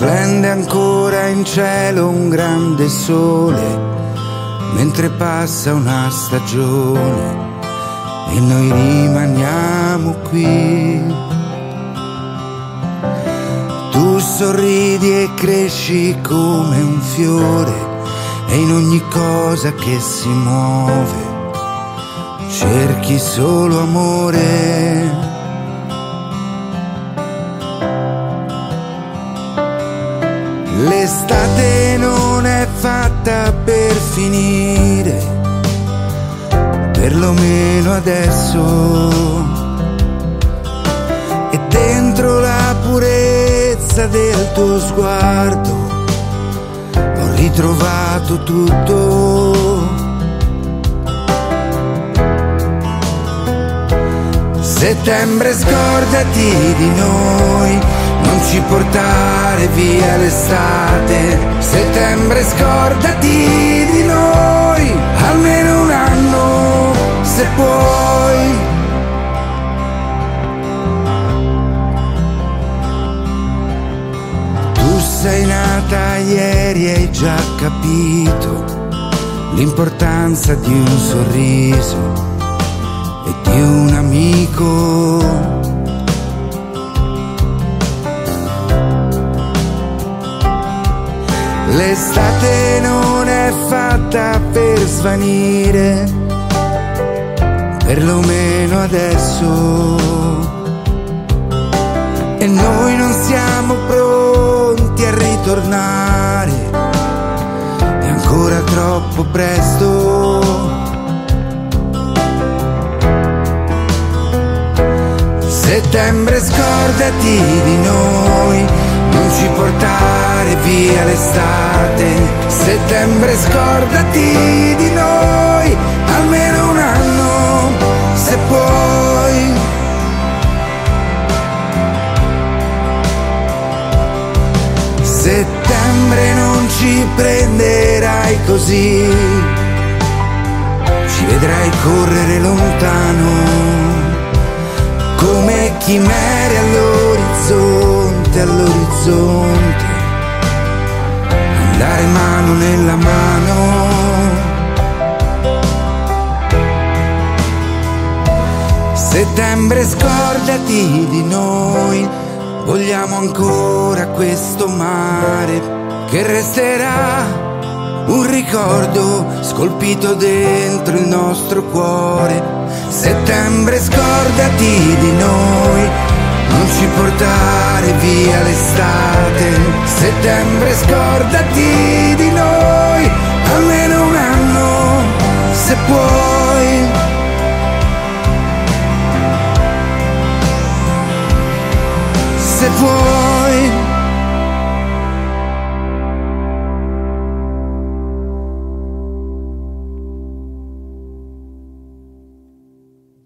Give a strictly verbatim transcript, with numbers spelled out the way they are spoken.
Splende ancora in cielo un grande sole, mentre passa una stagione e noi rimaniamo qui. Tu sorridi e cresci come un fiore e in ogni cosa che si muove cerchi solo amore. L'estate non è fatta per finire, perlomeno adesso. E dentro la purezza del tuo sguardo ho ritrovato tutto. Settembre, scordati di noi, non ci portare via l'estate. Settembre, scordati di noi, almeno un anno se puoi. Tu sei nata ieri e hai già capito l'importanza di un sorriso e di un amico. L'estate non è fatta per svanire, perlomeno adesso. E noi non siamo pronti a ritornare, è ancora troppo presto. Settembre, scordati di noi, non ci portare via l'estate. Settembre, scordati di noi, almeno un anno se puoi. Settembre, non ci prenderai così, ci vedrai correre lontano come chimere all'orizzonte, all'orizzonte, andare mano nella mano. Settembre, scordati di noi, vogliamo ancora questo mare che resterà un ricordo scolpito dentro il nostro cuore. Settembre, scordati di noi, non ci portare via l'estate. Settembre, scordati di noi, almeno